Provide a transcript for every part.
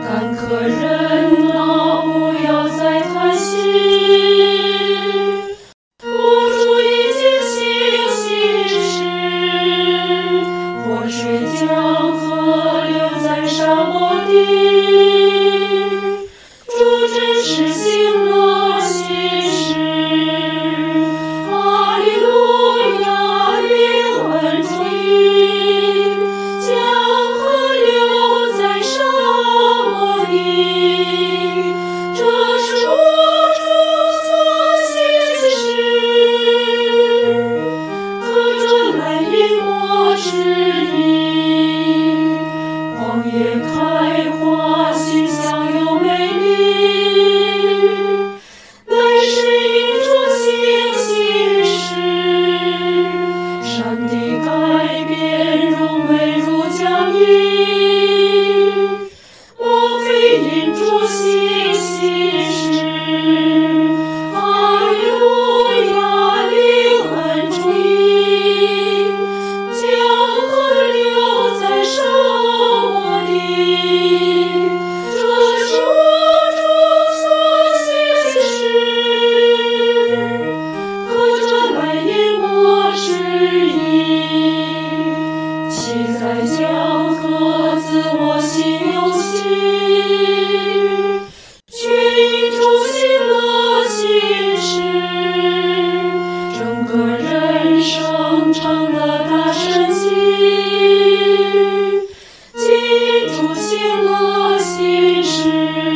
干渴人啊，不要再叹息，主已经行新事，活水江河流在沙漠地，主真实行了新事，哈利路亚，灵恩主义，江河流在沙漠地，这是我主所行事，可这来临末指引，荒野开花，馨香又美丽，乃是因主行新事，山地改变，荣美如江溢，莫非因主行新事，哈利路亚，灵恩主义，江河流在沙漠地，这是我主所行事，可这来临末指引，岂在江河自我心有心，却因主行了新事，整个人生成了大神迹，因主行了新事，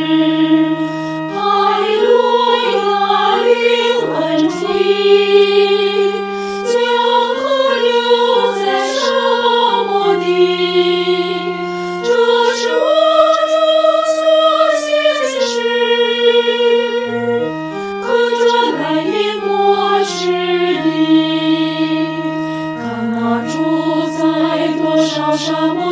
哈利路亚，灵恩主义，江河流在沙漠地，这是我主所行事，可这来临末指引，看那主在多少沙漠